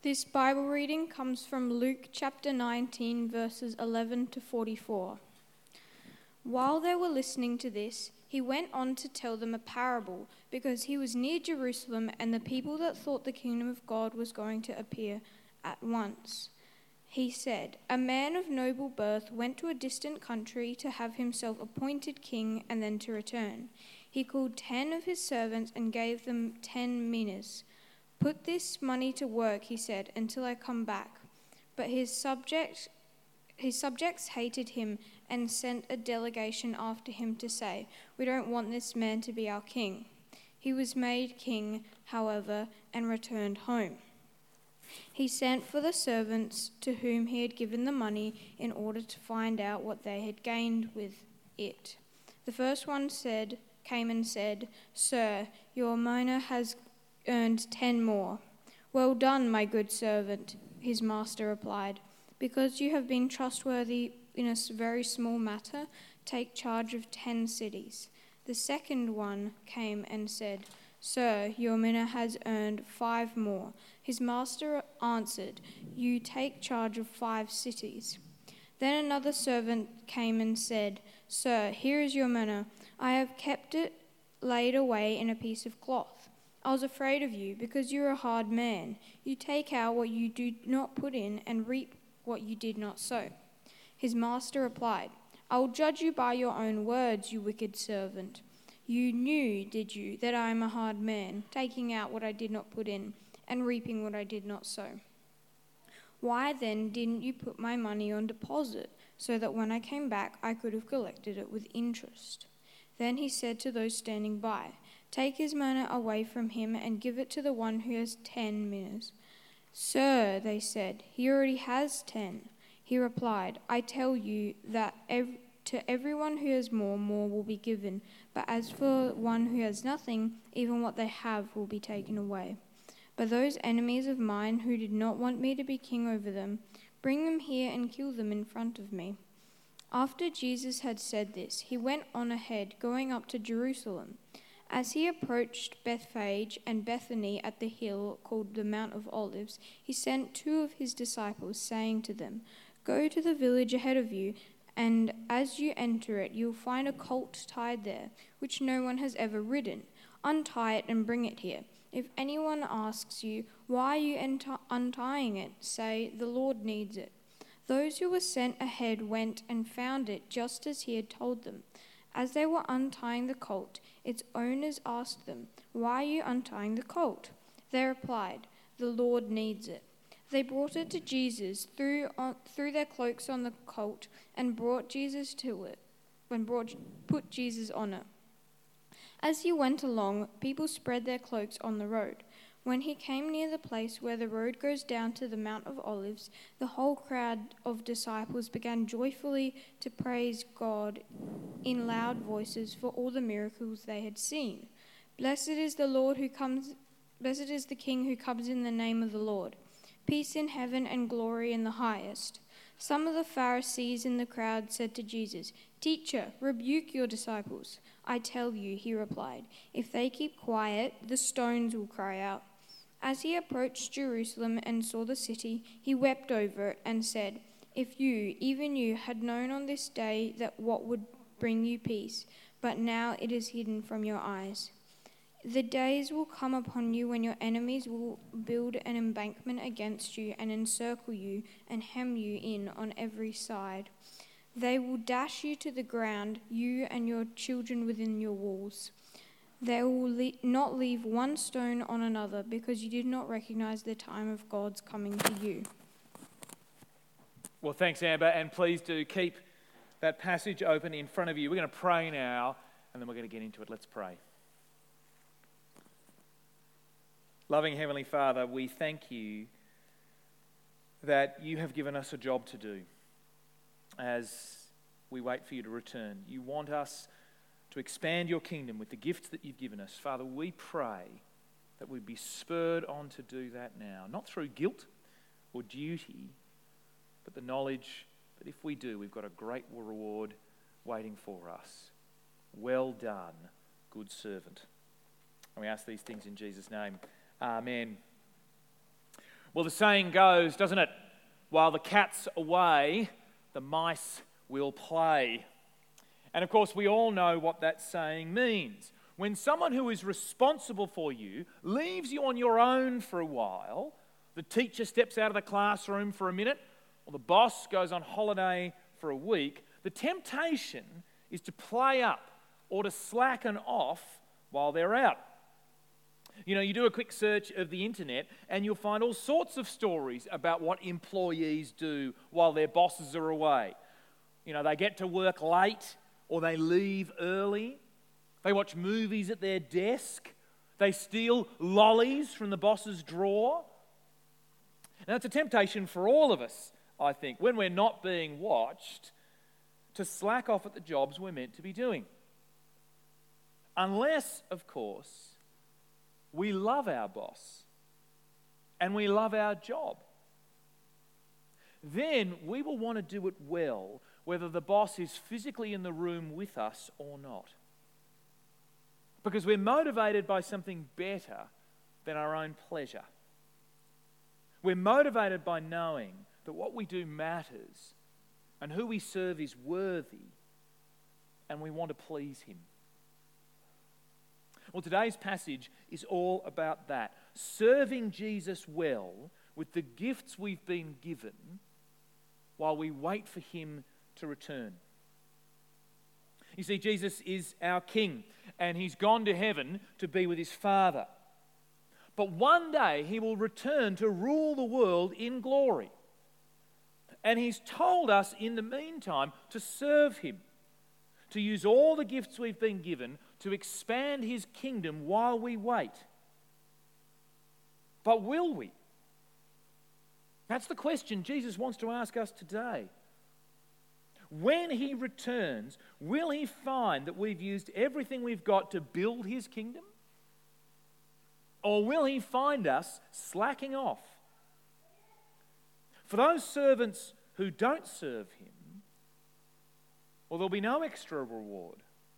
This Bible reading comes from Luke chapter 19, verses 11 to 44. While they were listening to this, he went on to tell them a parable, because he was near Jerusalem and the people that thought the kingdom of God was going to appear at once. He said, "A man of noble birth went to a distant country to have himself appointed king and then to return. He called 10 of his servants and gave them 10 minas. 'Put this money to work,' he said, 'until I come back.' But his subjects hated him and sent a delegation after him to say, 'We don't want this man to be our king.' He was made king, however, and returned home. He sent for the servants to whom he had given the money in order to find out what they had gained with it. The first one came and said, 'Sir, your mina has earned 10 more.' 'Well done, my good servant,' his master replied. 'Because you have been trustworthy in a very small matter, take charge of 10 cities.' The second one came and said, 'Sir, your mina has earned 5 more.' His master answered, 'You take charge of 5 cities.' Then another servant came and said, 'Sir, here is your mina. I have kept it laid away in a piece of cloth. I was afraid of you, because you are a hard man. You take out what you do not put in and reap what you did not sow.' His master replied, 'I will judge you by your own words, you wicked servant. You knew, did you, that I am a hard man, taking out what I did not put in and reaping what I did not sow? Why then didn't you put my money on deposit, so that when I came back I could have collected it with interest?' Then he said to those standing by, 'Take his mina away from him and give it to the one who has 10 minas.' 'Sir,' they said, 'he already has 10. He replied, 'I tell you that to everyone who has more will be given, but as for one who has nothing, even what they have will be taken away. But those enemies of mine who did not want me to be king over them, bring them here and kill them in front of me.' After Jesus had said this, he went on ahead, going up to Jerusalem. As he approached Bethphage and Bethany at the hill called the Mount of Olives, he sent 2 of his disciples, saying to them, 'Go to the village ahead of you, and as you enter it, you will find a colt tied there, which no one has ever ridden. Untie it and bring it here. If anyone asks you, "Why are you untying it?" say, "The Lord needs it." Those who were sent ahead went and found it just as he had told them. As they were untying the colt, its owners asked them, "Why are you untying the colt?" They replied, "The Lord needs it." They brought it to Jesus, threw their cloaks on the colt, and put Jesus on it. As he went along, people spread their cloaks on the road. When he came near the place where the road goes down to the Mount of Olives, the whole crowd of disciples began joyfully to praise God in loud voices for all the miracles they had seen. Blessed is the King who comes in the name of the Lord. Peace in heaven and glory in the highest. Some of the Pharisees in the crowd said to Jesus, "Teacher, rebuke your disciples." "I tell you," he replied, "if they keep quiet, the stones will cry out." As he approached Jerusalem and saw the city, he wept over it and said, "If you, even you, had known on this day that what would bring you peace, but now it is hidden from your eyes. The days will come upon you when your enemies will build an embankment against you and encircle you and hem you in on every side. They will dash you to the ground, you and your children within your walls. They will not leave one stone on another, because you did not recognize the time of God's coming to you." Well, thanks, Amber, and please do keep that passage open in front of you. We're going to pray now, and then we're going to get into it. Let's pray. Loving Heavenly Father, we thank you that you have given us a job to do as we wait for you to return. You want us to expand your kingdom with the gifts that you've given us. Father, we pray that we'd be spurred on to do that now, not through guilt or duty, but the knowledge that if we do, we've got a great reward waiting for us. Well done, good servant. And we ask these things in Jesus' name. Amen. Well, the saying goes, doesn't it? While the cat's away, the mice will play. And of course, we all know what that saying means. When someone who is responsible for you leaves you on your own for a while, the teacher steps out of the classroom for a minute, or the boss goes on holiday for a week, the temptation is to play up or to slacken off while they're out. You know, you do a quick search of the internet and you'll find all sorts of stories about what employees do while their bosses are away. You know, they get to work late or they leave early. They watch movies at their desk. They steal lollies from the boss's drawer. And it's a temptation for all of us, I think, when we're not being watched, to slack off at the jobs we're meant to be doing. Unless, of course, we love our boss and we love our job. Then we will want to do it well, whether the boss is physically in the room with us or not. Because we're motivated by something better than our own pleasure. We're motivated by knowing that what we do matters and who we serve is worthy, and we want to please him. Well, today's passage is all about that. Serving Jesus well with the gifts we've been given while we wait for him to return. You see, Jesus is our King, and he's gone to heaven to be with his Father. But one day he will return to rule the world in glory. And he's told us in the meantime to serve him, to use all the gifts we've been given to expand his kingdom while we wait. But will we? That's the question Jesus wants to ask us today. When he returns, will he find that we've used everything we've got to build his kingdom? Or will he find us slacking off? For those servants who don't serve him, well, there'll be no extra reward.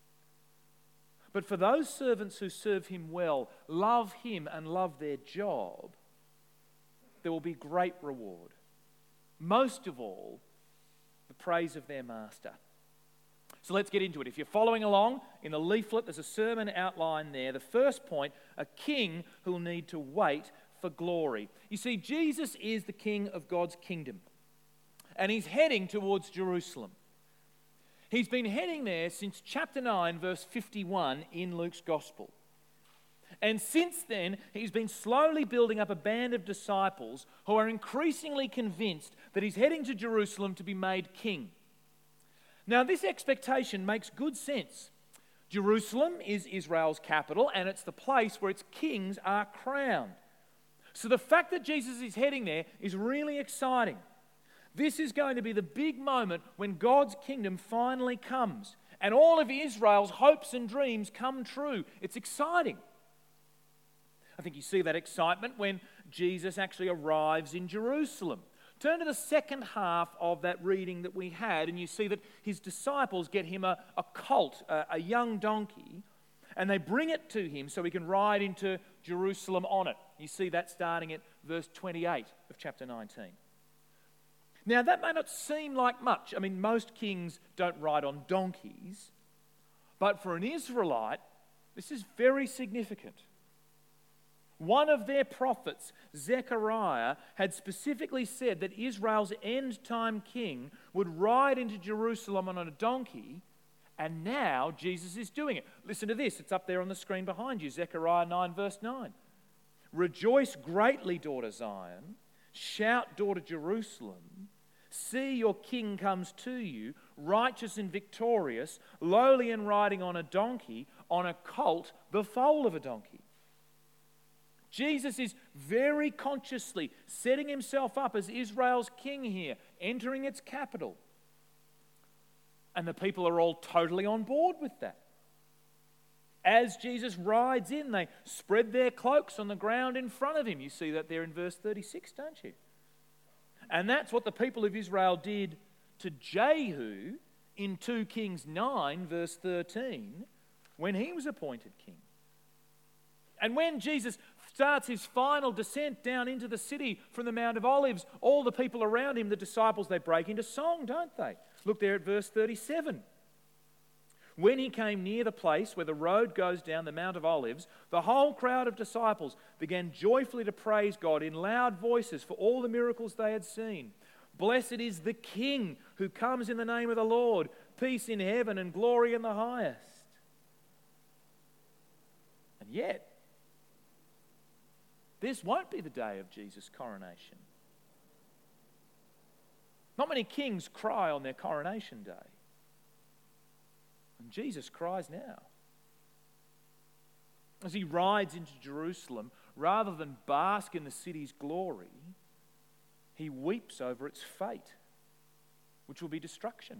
But for those servants who serve him well, love him and love their job, there will be great reward. Most of all, the praise of their master. So let's get into it. If you're following along in the leaflet, there's a sermon outline there. The first point, a king who'll need to wait for glory. You see, Jesus is the king of God's kingdom, and he's heading towards Jerusalem. He's been heading there since chapter 9, verse 51 in Luke's Gospel. And since then, he's been slowly building up a band of disciples who are increasingly convinced that he's heading to Jerusalem to be made king. Now, this expectation makes good sense. Jerusalem is Israel's capital, and it's the place where its kings are crowned. So the fact that Jesus is heading there is really exciting. This is going to be the big moment when God's kingdom finally comes and all of Israel's hopes and dreams come true. It's exciting. I think you see that excitement when Jesus actually arrives in Jerusalem. Turn to the second half of that reading that we had, and you see that his disciples get him a colt, a young donkey, and they bring it to him so he can ride into Jerusalem on it. You see that starting at verse 28 of chapter 19. Now, that may not seem like much. I mean, most kings don't ride on donkeys. But for an Israelite, this is very significant. One of their prophets, Zechariah, had specifically said that Israel's end-time king would ride into Jerusalem on a donkey, and now Jesus is doing it. Listen to this. It's up there on the screen behind you, Zechariah 9, verse 9. Rejoice greatly, daughter Zion. Shout, daughter Jerusalem. See, your king comes to you, righteous and victorious, lowly and riding on a donkey, on a colt, the foal of a donkey. Jesus is very consciously setting himself up as Israel's king here, entering its capital. And the people are all totally on board with that. As Jesus rides in, they spread their cloaks on the ground in front of him. You see that there in verse 36, don't you? And that's what the people of Israel did to Jehu in 2 Kings 9, verse 13, when he was appointed king. And when Jesus starts his final descent down into the city from the Mount of Olives. All the people around him, the disciples, they break into song, don't they? Look there at verse 37. When he came near the place where the road goes down the Mount of Olives, the whole crowd of disciples began joyfully to praise God in loud voices for all the miracles they had seen. Blessed is the King who comes in the name of the Lord. Peace in heaven and glory in the highest. And yet, this won't be the day of Jesus' coronation. Not many kings cry on their coronation day. And Jesus cries now. As he rides into Jerusalem, rather than bask in the city's glory, he weeps over its fate, which will be destruction.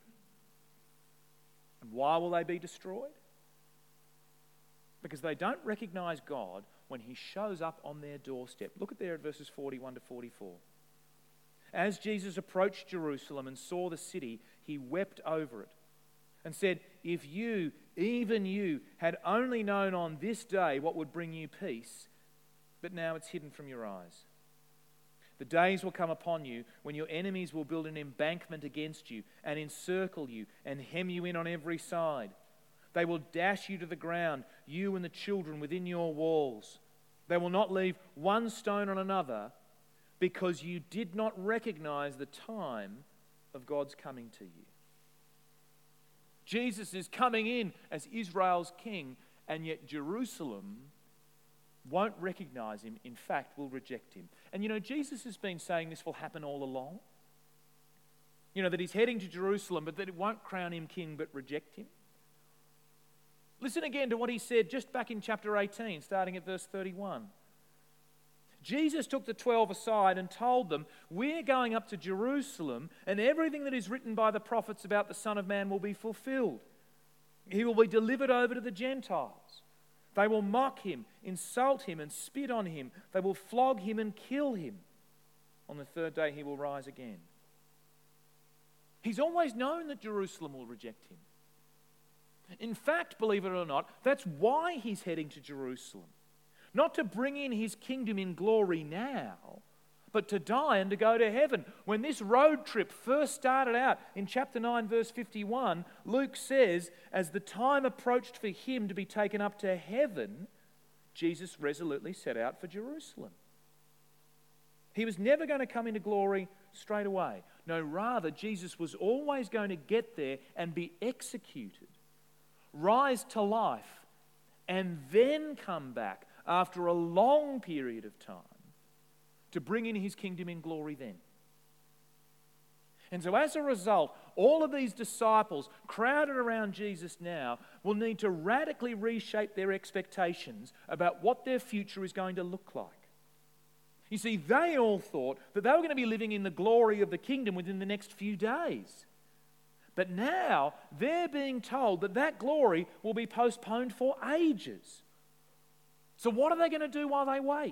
And why will they be destroyed? Because they don't recognize God when he shows up on their doorstep. Look at there at verses 41 to 44. As Jesus approached Jerusalem and saw the city, he wept over it and said, if you, even you, had only known on this day what would bring you peace, but now it's hidden from your eyes. The days will come upon you when your enemies will build an embankment against you and encircle you and hem you in on every side. They will dash you to the ground, you and the children within your walls. They will not leave one stone on another because you did not recognize the time of God's coming to you. Jesus is coming in as Israel's king, and yet Jerusalem won't recognize him. In fact, will reject him. And you know, Jesus has been saying this will happen all along. You know, that he's heading to Jerusalem, but that it won't crown him king, but reject him. Listen again to what he said just back in chapter 18, starting at verse 31. Jesus took the 12 aside and told them, we're going up to Jerusalem, and everything that is written by the prophets about the Son of Man will be fulfilled. He will be delivered over to the Gentiles. They will mock him, insult him, and spit on him. They will flog him and kill him. On the third day he will rise again. He's always known that Jerusalem will reject him. In fact, believe it or not, that's why he's heading to Jerusalem. Not to bring in his kingdom in glory now, but to die and to go to heaven. When this road trip first started out in chapter 9, verse 51, Luke says, as the time approached for him to be taken up to heaven, Jesus resolutely set out for Jerusalem. He was never going to come into glory straight away. No, rather, Jesus was always going to get there and be executed, rise to life, and then come back after a long period of time to bring in his kingdom in glory then. And so as a result, all of these disciples crowded around Jesus now will need to radically reshape their expectations about what their future is going to look like. You see, they all thought that they were going to be living in the glory of the kingdom within the next few days. But now they're being told that that glory will be postponed for ages. So what are they going to do while they wait?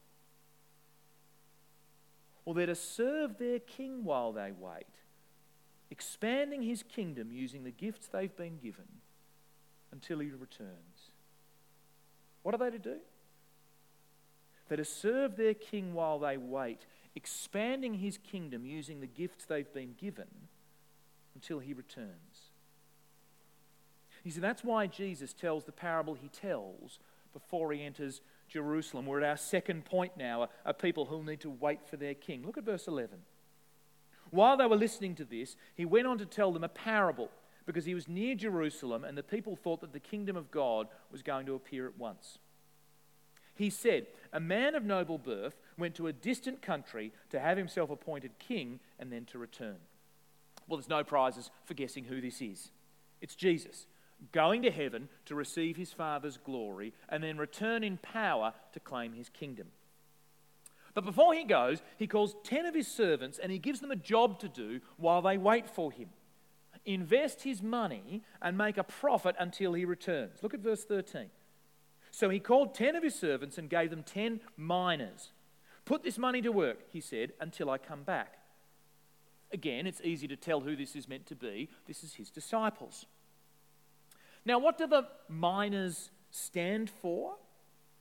Well, they're to serve their king while they wait, expanding his kingdom using the gifts they've been given until he returns. What are they to do? They're to serve their king while they wait, expanding his kingdom using the gifts they've been given until he returns. You see, that's why Jesus tells the parable he tells before he enters Jerusalem. We're at our second point now, a people who'll need to wait for their king. Look at verse 11. While they were listening to this, he went on to tell them a parable because he was near Jerusalem and the people thought that the kingdom of God was going to appear at once. He said, a man of noble birth went to a distant country to have himself appointed king and then to return. Well, there's no prizes for guessing who this is. It's Jesus, going to heaven to receive his Father's glory and then return in power to claim his kingdom. But before he goes, he calls 10 of his servants and he gives them a job to do while they wait for him. Invest his money and make a profit until he returns. Look at verse 13. So he called 10 of his servants and gave them 10 minas. Put this money to work, he said, until I come back. Again, it's easy to tell who this is meant to be. This is his disciples. Now, what do the minas stand for?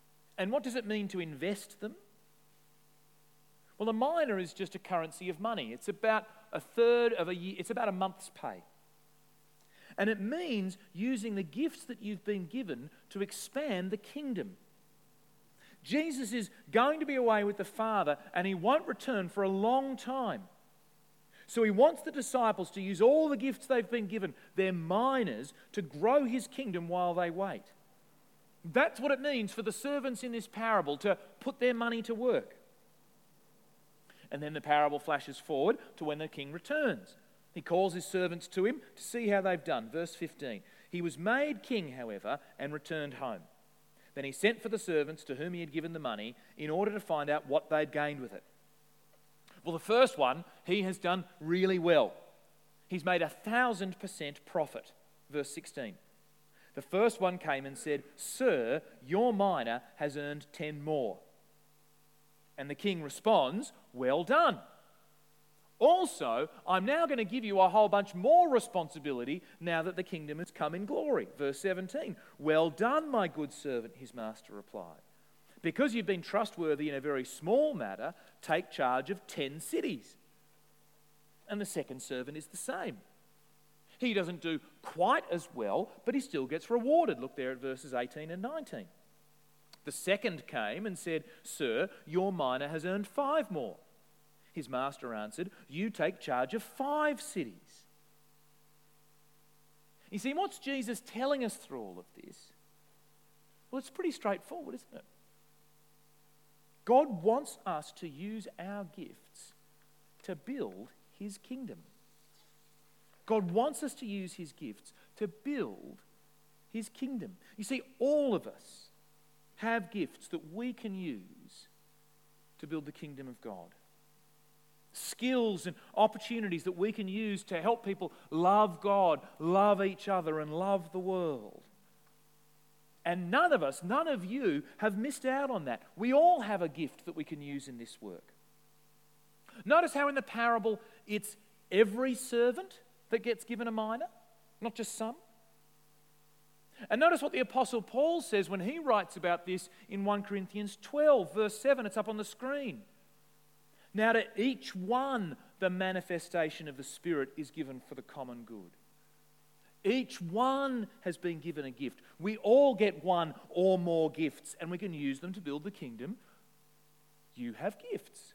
And what does it mean to invest them? Well, a mina is just a currency of money. It's about a third of a year, it's about a month's pay. And it means using the gifts that you've been given to expand the kingdom. Jesus is going to be away with the Father, and he won't return for a long time. So he wants the disciples to use all the gifts they've been given, their minas, to grow his kingdom while they wait. That's what it means for the servants in this parable to put their money to work. And then the parable flashes forward to when the king returns. He calls his servants to him to see how they've done. Verse 15. He was made king, however, and returned home. Then he sent for the servants to whom he had given the money in order to find out what they'd gained with it. Well, the first one, he has done really well. He's made 1,000% profit. Verse 16. The first one came and said, "Sir, your mina has earned 10 more." And the king responds, "Well done. Also, I'm now going to give you a whole bunch more responsibility now that the kingdom has come in glory." Verse 17, "Well done, my good servant," his master replied. "Because you've been trustworthy in a very small matter, take charge of 10 cities." And the second servant is the same. He doesn't do quite as well, but he still gets rewarded. Look there at verses 18 and 19. The second came and said, "Sir, your mina has earned 5 more." His master answered, "You take charge of 5 cities." You see, what's Jesus telling us through all of this? Well, it's pretty straightforward, isn't it? God wants us to use our gifts to build his kingdom. God wants us to use his gifts to build his kingdom. You see, all of us have gifts that we can use to build the kingdom of God. Skills and opportunities that we can use to help people love God, love each other, and love the world. And none of us, none of you, have missed out on that. We all have a gift that we can use in this work. Notice how in the parable it's every servant that gets given a mina, not just some. And notice what the Apostle Paul says when he writes about this in 1 Corinthians 12, verse 7. It's up on the screen. "Now to each one the manifestation of the Spirit is given for the common good." Each one has been given a gift. We all get one or more gifts, and we can use them to build the kingdom. You have gifts.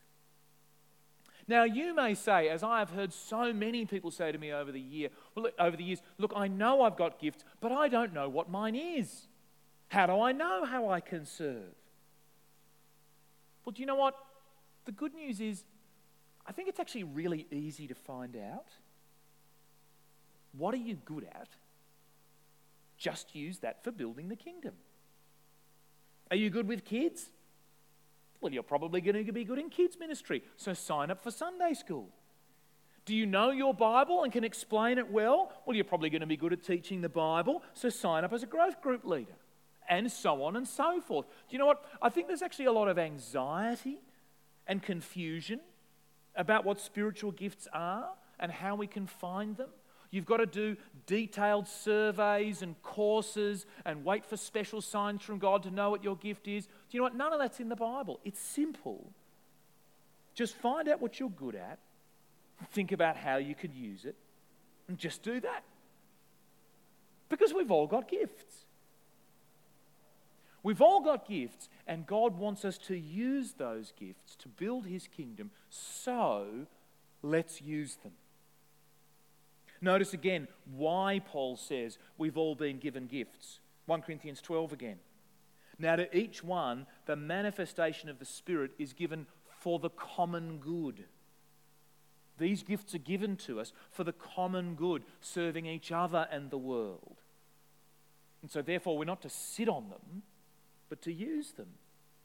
Now you may say, as I have heard so many people say to me over the years, "Look, I know I've got gifts, but I don't know what mine is. How do I know how I can serve?" Well, do you know what? The good news is, I think it's actually really easy to find out. What are you good at? Just use that for building the kingdom. Are you good with kids? Well, you're probably going to be good in kids ministry, so sign up for Sunday school. Do you know your Bible and can explain it well? Well, you're probably going to be good at teaching the Bible, so sign up as a growth group leader, and so on and so forth. Do you know what? I think there's actually a lot of anxiety and confusion about what spiritual gifts are and how we can find them. You've got to do detailed surveys and courses and wait for special signs from God to know what your gift is. Do you know what? None of that's in the Bible. It's simple. Just find out what you're good at, think about how you could use it, and just do that. Because we've all got gifts. We've all got gifts, and God wants us to use those gifts to build his kingdom, so let's use them. Notice again why Paul says we've all been given gifts. 1 Corinthians 12 again. "Now to each one, the manifestation of the Spirit is given for the common good." These gifts are given to us for the common good, serving each other and the world. And so therefore we're not to sit on them, but to use them.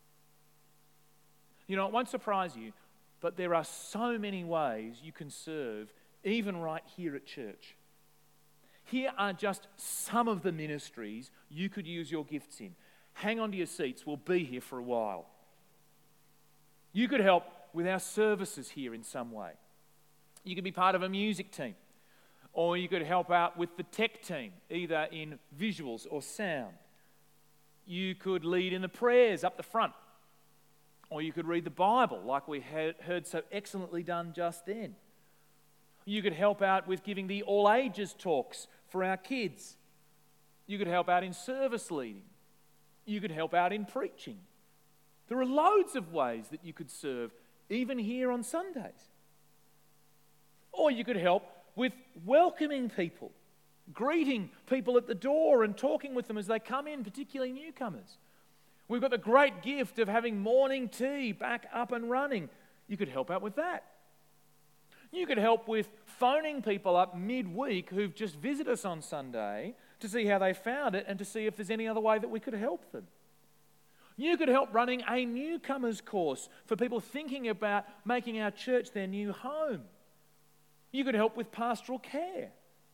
You know, it won't surprise you, but there are so many ways you can serve, even right here at church. Here are just some of the ministries you could use your gifts in. Hang on to your seats, we'll be here for a while. You could help with our services here in some way. You could be part of a music team, or you could help out with the tech team, either in visuals or sound. You could lead in the prayers up the front. Or you could read the Bible like we heard so excellently done just then. You could help out with giving the all ages talks for our kids. You could help out in service leading. You could help out in preaching. There are loads of ways that you could serve, even here on Sundays. Or you could help with welcoming people, greeting people at the door and talking with them as they come in, particularly newcomers. We've got the great gift of having morning tea back up and running. You could help out with that. You could help with phoning people up midweek who've just visited us on Sunday to see how they found it and to see if there's any other way that we could help them. You could help running a newcomers course for people thinking about making our church their new home. You could help with pastoral care.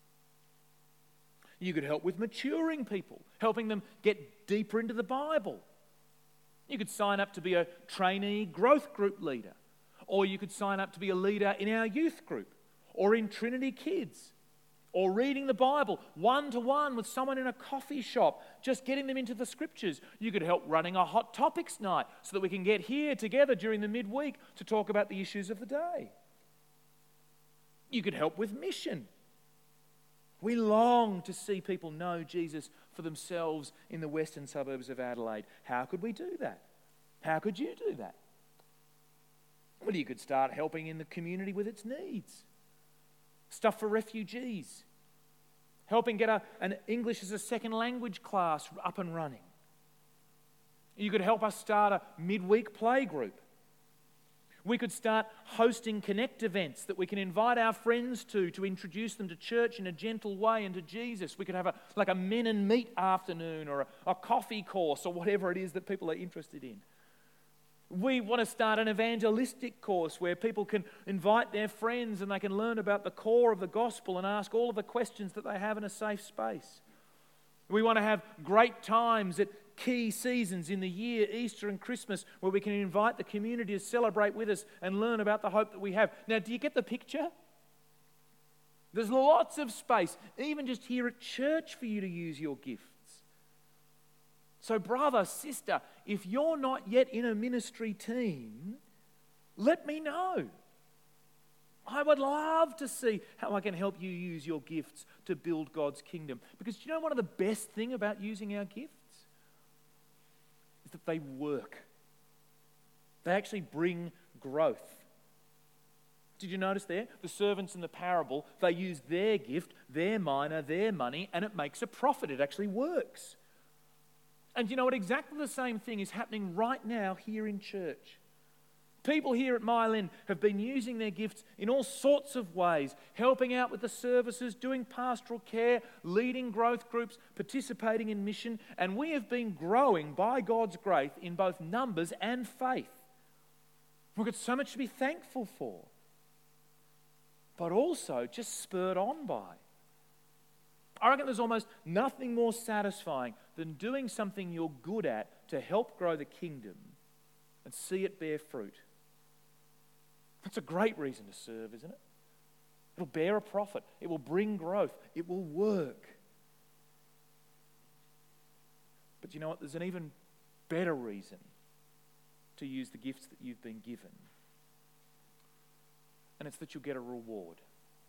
You could help with maturing people, helping them get deeper into the Bible. You could sign up to be a trainee growth group leader, or you could sign up to be a leader in our youth group, or in Trinity Kids, or reading the Bible one-to-one with someone in a coffee shop, just getting them into the scriptures. You could help running a hot topics night so that we can get here together during the midweek to talk about the issues of the day. You could help with mission. We long to see people know Jesus for themselves in the western suburbs of Adelaide. How could we do that? How could you do that? Well, you could start helping in the community with its needs. Stuff for refugees. Helping get an English as a second language class up and running. You could help us start a midweek play group. We could start hosting connect events that we can invite our friends to introduce them to church in a gentle way and to Jesus. We could have a men and meat afternoon or a coffee course or whatever it is that people are interested in. We want to start an evangelistic course where people can invite their friends and they can learn about the core of the gospel and ask all of the questions that they have in a safe space. We want to have great times at key seasons in the year, Easter and Christmas, where we can invite the community to celebrate with us and learn about the hope that we have. Now, do you get the picture? There's lots of space, even just here at church, for you to use your gifts. So, brother, sister, if you're not yet in a ministry team, let me know. I would love to see how I can help you use your gifts to build God's kingdom. Because do you know one of the best things about using our gifts? Is that they work. They actually bring growth. Did you notice there? The servants in the parable, they use their gift, their mina, their money, and it makes a profit. It actually works. And you know what? Exactly the same thing is happening right now here in church. People here at Mile End have been using their gifts in all sorts of ways, helping out with the services, doing pastoral care, leading growth groups, participating in mission, and we have been growing by God's grace in both numbers and faith. We've got so much to be thankful for, but also just spurred on by. I reckon there's almost nothing more satisfying than doing something you're good at to help grow the kingdom and see it bear fruit. That's a great reason to serve, isn't it? It'll bear a profit. It will bring growth. It will work. But you know what? There's an even better reason to use the gifts that you've been given. And it's that you'll get a reward.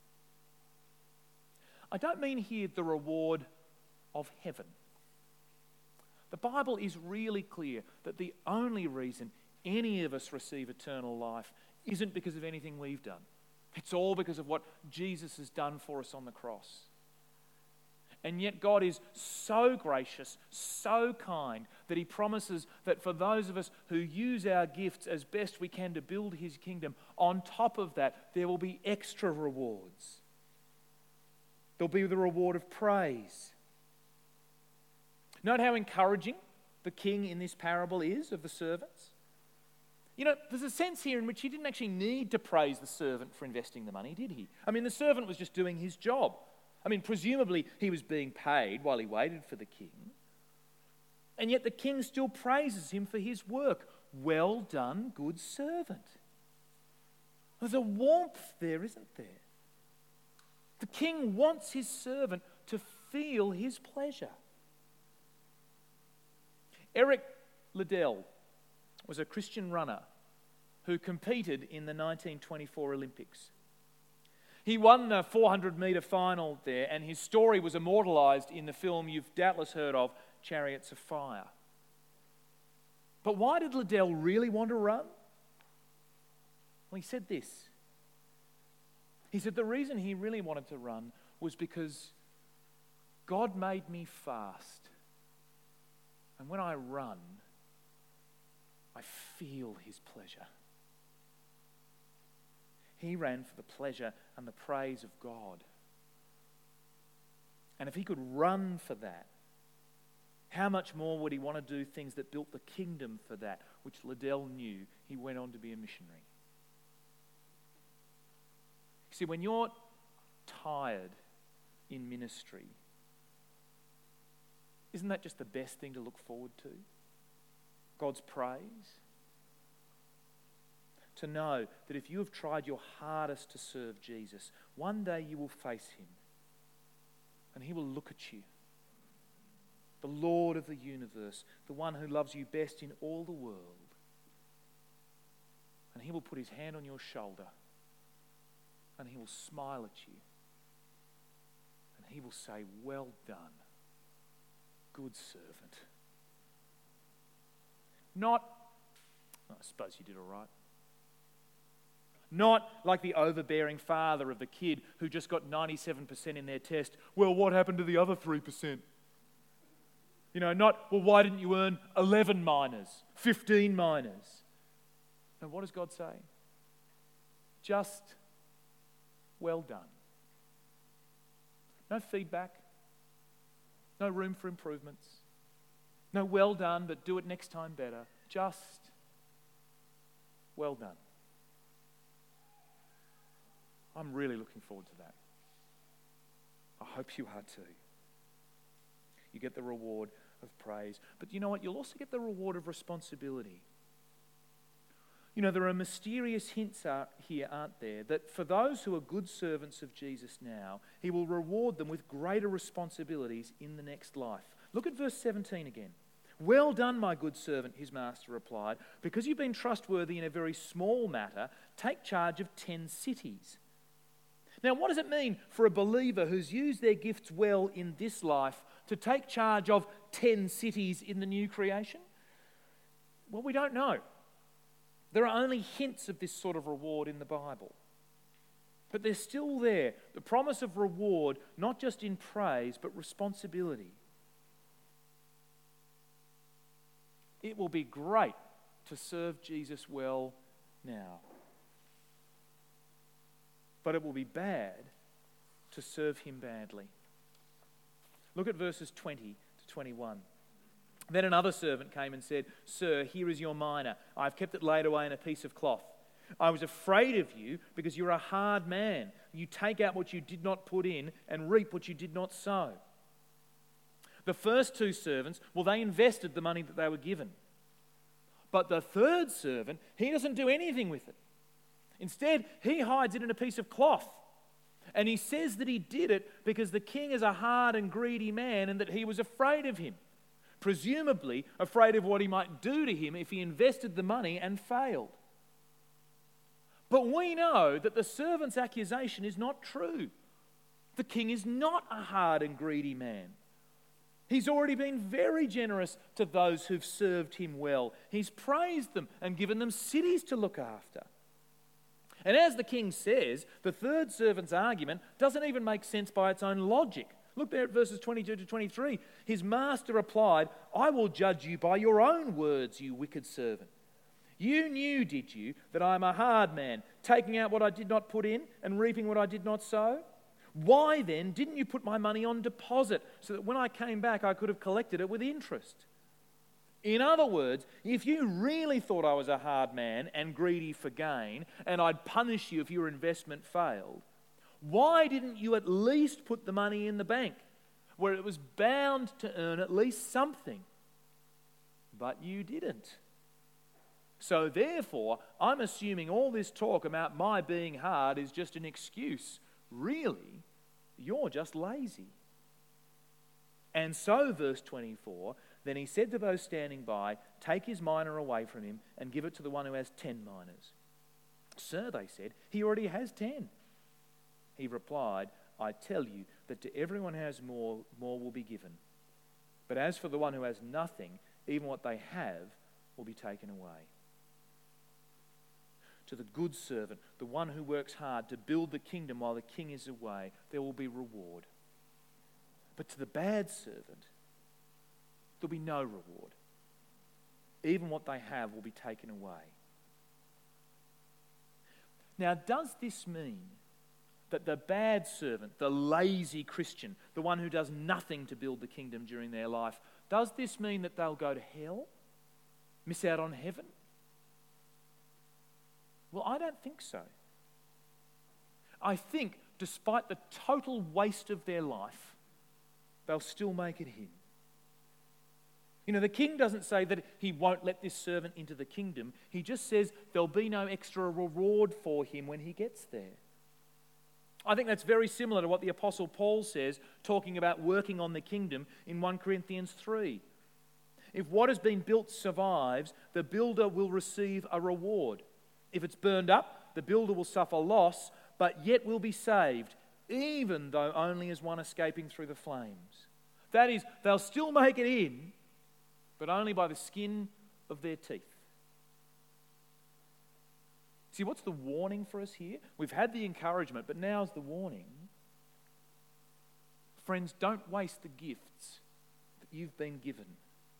I don't mean here the reward of heaven. The Bible is really clear that the only reason any of us receive eternal life isn't because of anything we've done. It's all because of what Jesus has done for us on the cross. And yet God is so gracious, so kind, that he promises that for those of us who use our gifts as best we can to build his kingdom, on top of that, there will be extra rewards. There'll be the reward of praise. Note how encouraging the king in this parable is of the servants. You know, there's a sense here in which he didn't actually need to praise the servant for investing the money, did he? I mean, the servant was just doing his job. I mean, presumably he was being paid while he waited for the king. And yet the king still praises him for his work. Well done, good servant. There's a warmth there, isn't there? The king wants his servant to feel his pleasure. Eric Liddell was a Christian runner who competed in the 1924 Olympics. He won the 400-metre final there, and his story was immortalised in the film you've doubtless heard of, Chariots of Fire. But why did Liddell really want to run? Well, he said this. He said the reason he really wanted to run was because God made me fast. And when I run, I feel his pleasure. He ran for the pleasure and the praise of God. And if he could run for that, how much more would he want to do things that built the kingdom for that, which Liddell knew? He went on to be a missionary. See, when you're tired in ministry, isn't that just the best thing to look forward to? God's praise? To know that if you have tried your hardest to serve Jesus, one day you will face him and he will look at you. The Lord of the universe, the one who loves you best in all the world. And he will put his hand on your shoulder and he will smile at you. And he will say, "Well done, good servant." Not, I suppose you did all right. Not like the overbearing father of the kid who just got 97% in their test. Well, what happened to the other 3%? Not, well, why didn't you earn 11 minors, 15 minors? No, what does God say? Just, well done. No feedback. No room for improvements. No, well done, but do it next time better. Just, well done. I'm really looking forward to that. I hope you are too. You get the reward of praise. But you know what? You'll also get the reward of responsibility. There are mysterious hints here, aren't there, that for those who are good servants of Jesus now, he will reward them with greater responsibilities in the next life. Look at verse 17 again. "Well done, my good servant," his master replied. "Because you've been trustworthy in a very small matter, take charge of 10 cities. Now, what does it mean for a believer who's used their gifts well in this life to take charge of 10 cities in the new creation? Well, we don't know. There are only hints of this sort of reward in the Bible. But they're still there. The promise of reward, not just in praise, but responsibility. It will be great to serve Jesus well now. But it will be bad to serve him badly. Look at verses 20 to 21. "Then another servant came and said, 'Sir, here is your mina. I have kept it laid away in a piece of cloth. I was afraid of you because you're a hard man. You take out what you did not put in and reap what you did not sow.' The first 2 servants, well, they invested the money that they were given. But the third servant, he doesn't do anything with it. Instead, he hides it in a piece of cloth. And he says that he did it because the king is a hard and greedy man and that he was afraid of him. Presumably afraid of what he might do to him if he invested the money and failed. But we know that the servant's accusation is not true. The king is not a hard and greedy man. He's already been very generous to those who've served him well. He's praised them and given them cities to look after. And as the king says, the third servant's argument doesn't even make sense by its own logic. Look there at verses 22 to 23. His master replied, 'I will judge you by your own words, you wicked servant. You knew, did you, that I am a hard man, taking out what I did not put in and reaping what I did not sow? Why then didn't you put my money on deposit so that when I came back I could have collected it with interest?' In other words, if you really thought I was a hard man and greedy for gain, and I'd punish you if your investment failed, why didn't you at least put the money in the bank, where it was bound to earn at least something? But you didn't. So therefore, I'm assuming all this talk about my being hard is just an excuse. Really, you're just lazy." And so, verse 24, Then he said to those standing by, 'Take his mina away from him and give it to the one who has 10 minas.' 'Sir,' they said, 'he already has 10. He replied, 'I tell you that to everyone who has more will be given. But as for the one who has nothing, even what they have will be taken away.' To the good servant, the one who works hard to build the kingdom while the king is away, there will be reward. But to the bad servant, there'll be no reward. Even what they have will be taken away." Now, does this mean that the bad servant, the lazy Christian, the one who does nothing to build the kingdom during their life, does this mean that they'll go to hell? Miss out on heaven? Well, I don't think so. I think despite the total waste of their life, they'll still make it in. You know, the king doesn't say that he won't let this servant into the kingdom. He just says there'll be no extra reward for him when he gets there. I think that's very similar to what the Apostle Paul says, talking about working on the kingdom in 1 Corinthians 3. If what has been built survives, the builder will receive a reward. If it's burned up, the builder will suffer loss, but yet will be saved, even though only as one escaping through the flames. That is, they'll still make it in, but only by the skin of their teeth. See, what's the warning for us here? We've had the encouragement, but now's the warning. Friends, don't waste the gifts that you've been given.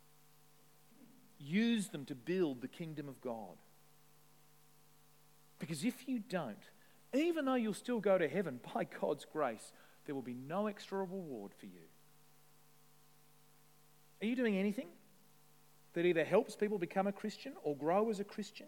Use them to build the kingdom of God. Because if you don't, even though you'll still go to heaven by God's grace, there will be no extra reward for you. Are you doing anything that either helps people become a Christian or grow as a Christian?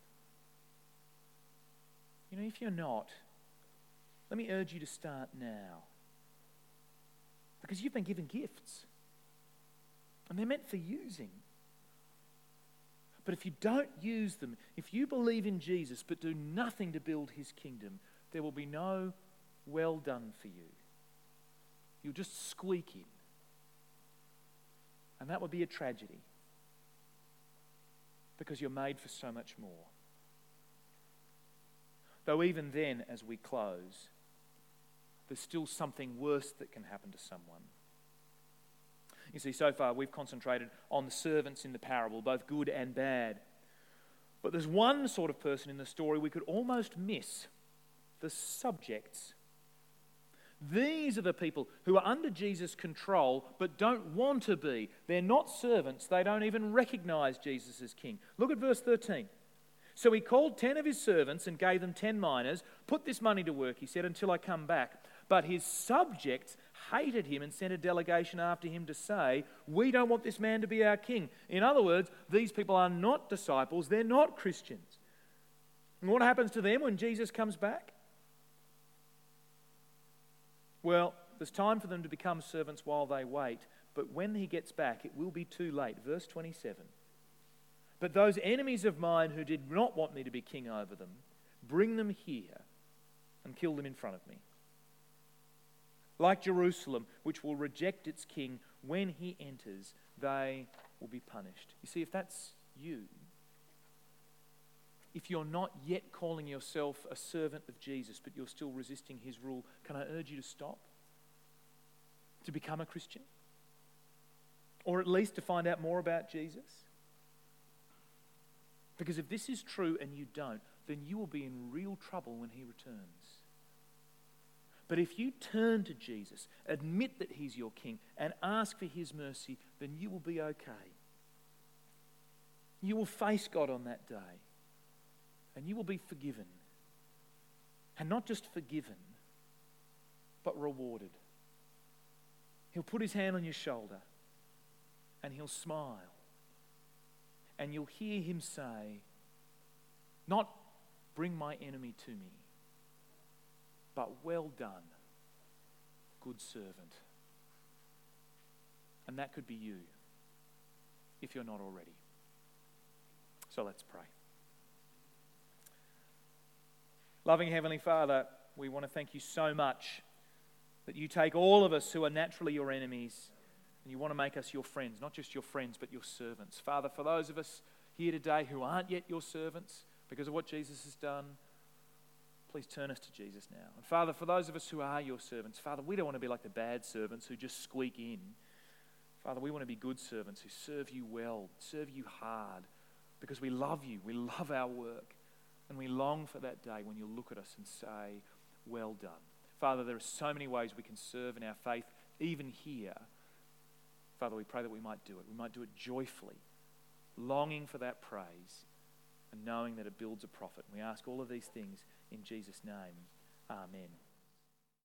You know, if you're not, let me urge you to start now. Because you've been given gifts. And they're meant for using. But if you don't use them, if you believe in Jesus but do nothing to build his kingdom, there will be no well done for you. You'll just squeak in. And that would be a tragedy. Because you're made for so much more. Though even then, as we close, there's still something worse that can happen to someone. You see, so far we've concentrated on the servants in the parable, both good and bad. But there's one sort of person in the story we could almost miss: the subjects. These are the people who are under Jesus' control but don't want to be. They're not servants. They don't even recognize Jesus as king. Look at verse 13. So he called 10 of his servants and gave them 10 minas. "Put this money to work," he said, "until I come back." But his subjects hated him and sent a delegation after him to say, "We don't want this man to be our king." In other words, these people are not disciples. They're not Christians. And what happens to them when Jesus comes back? Well, there's time for them to become servants while they wait. But when he gets back, it will be too late. Verse 27. "But those enemies of mine who did not want me to be king over them, bring them here and kill them in front of me. Like Jerusalem, which will reject its king when he enters, they will be punished." You see, if that's you, if you're not yet calling yourself a servant of Jesus, but you're still resisting his rule, can I urge you to stop? To become a Christian? Or at least to find out more about Jesus? Because if this is true and you don't, then you will be in real trouble when he returns. But if you turn to Jesus, admit that he's your king, and ask for his mercy, then you will be okay. You will face God on that day, and you will be forgiven. And not just forgiven, but rewarded. He'll put his hand on your shoulder, and he'll smile. And you'll hear him say, not "Bring my enemy to me," but "Well done, good servant." And that could be you, if you're not already. So let's pray. Loving Heavenly Father, we want to thank you so much that you take all of us who are naturally your enemies And you want to make us your friends, not just your friends, but your servants. Father, for those of us here today who aren't yet your servants because of what Jesus has done, please turn us to Jesus now. And Father, for those of us who are your servants, Father, we don't want to be like the bad servants who just squeak in. Father, we want to be good servants who serve you well, serve you hard, because we love you, we love our work, and we long for that day when you'll look at us and say, well done. Father, there are so many ways we can serve in our faith, even here. Father, we pray that we might do it. We might do it joyfully, longing for that praise and knowing that it builds a profit. And we ask all of these things in Jesus' name. Amen.